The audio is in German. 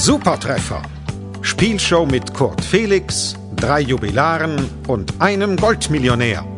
Supertreffer. Spielshow mit Kurt Felix, 3 Jubilaren und einem Goldmillionär.